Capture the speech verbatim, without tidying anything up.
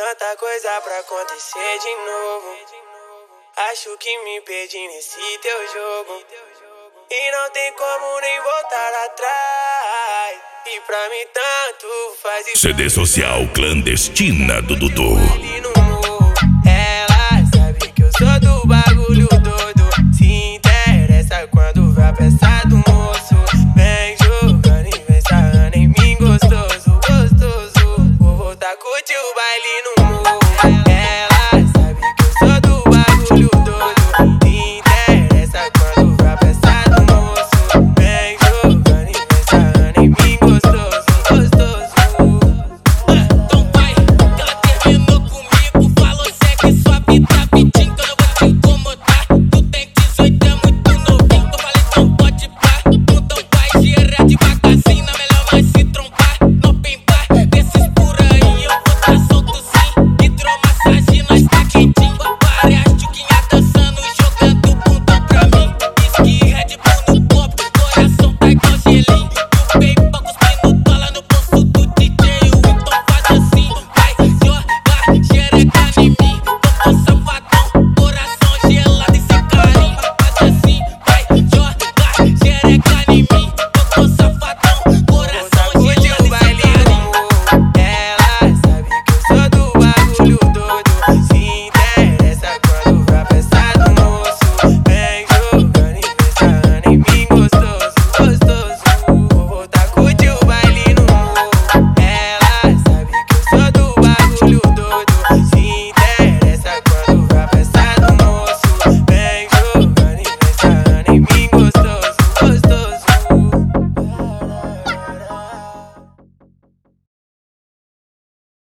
tanta coisa pra acontecer de novo. Acho que me perdi nesse teu jogo. E não tem como nem voltar atrás. E pra mim tanto faz. C D social clandestina do Dudu.